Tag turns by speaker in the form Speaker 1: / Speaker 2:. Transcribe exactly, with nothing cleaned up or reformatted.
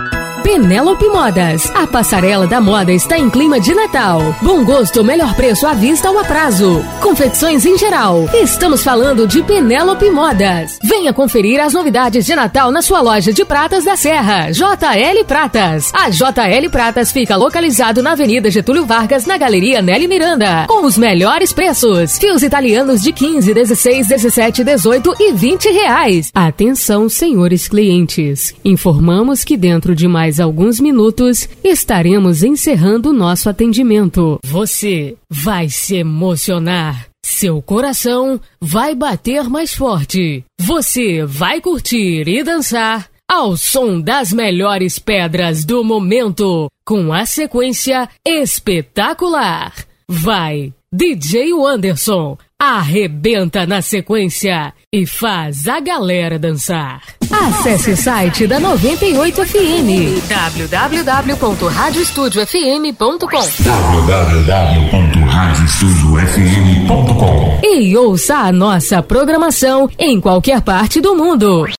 Speaker 1: Penélope Modas, a passarela da moda está em clima de Natal. Bom gosto, melhor preço à vista ou a prazo. Confecções em geral. Estamos falando de Penélope Modas. Venha conferir as novidades de Natal na sua loja de pratas da Serra, J L Pratas. A J L Pratas fica localizado na Avenida Getúlio Vargas, na Galeria Nelly Miranda, com os melhores preços. Fios italianos de quinze, dezesseis, dezessete, dezoito e vinte reais. Atenção, senhores clientes. Informamos que dentro de mais alguns minutos estaremos encerrando o nosso atendimento. Você vai se emocionar. Seu coração vai bater mais forte. Você vai curtir e dançar ao som das melhores pedras do momento, com a sequência espetacular. Vai, D J Anderson, arrebenta na sequência e faz a galera dançar. Acesse o site da noventa e oito F M, w w w ponto rádio estúdio f m ponto com
Speaker 2: w w w ponto rádio estúdio f m ponto com
Speaker 1: e ouça a nossa programação em qualquer parte do mundo.